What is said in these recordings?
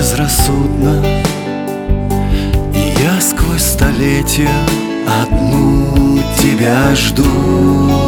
безрассудно, и я сквозь столетия одну тебя жду.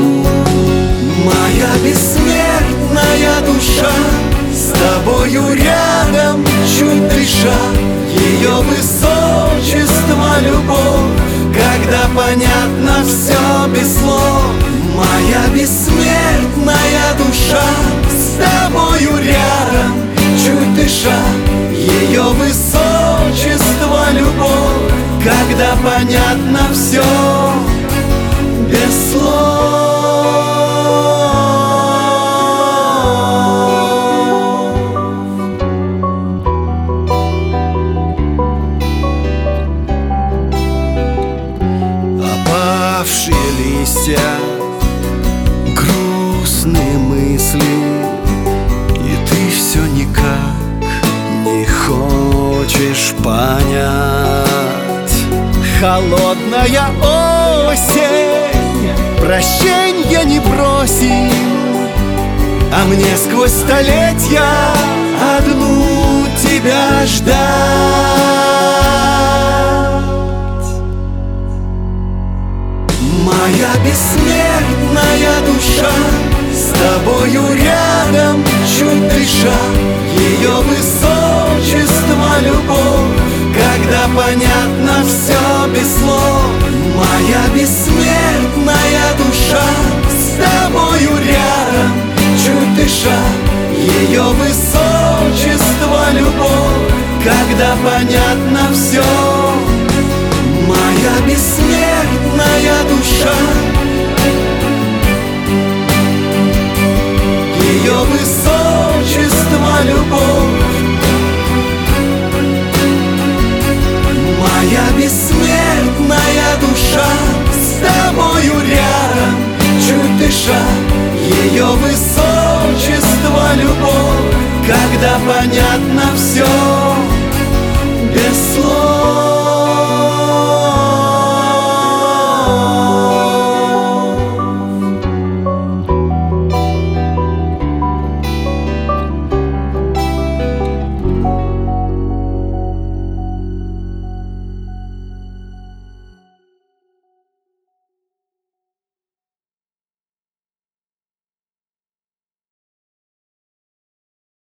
Моя бессмертная душа, с тобою рядом, чуть дыша, ее высочество любовь, когда понятно все без слов. Моя бессмертная душа, с тобою рядом, чуть дыша, ее высочество любовь, когда понятно все без слов. Опавшие листья, грустные мысли, и ты все никак не хочешь понять. Холодная осень прощенья не бросит, а мне сквозь столетия одну тебя ждать. Моя бессмертная душа, с тобою рядом, чуть дыша, ее высочество любовь, когда понятно все без слов. Моя бессмертная душа, с тобою рядом, чуть дыша, ее высочество любовь, когда понятно все. Моя бессмертная душа, ее высочество любовь. Моя бессмертная душа, с тобою рядом, чуть дыша, ее высочество любовь, когда понятно все без слов.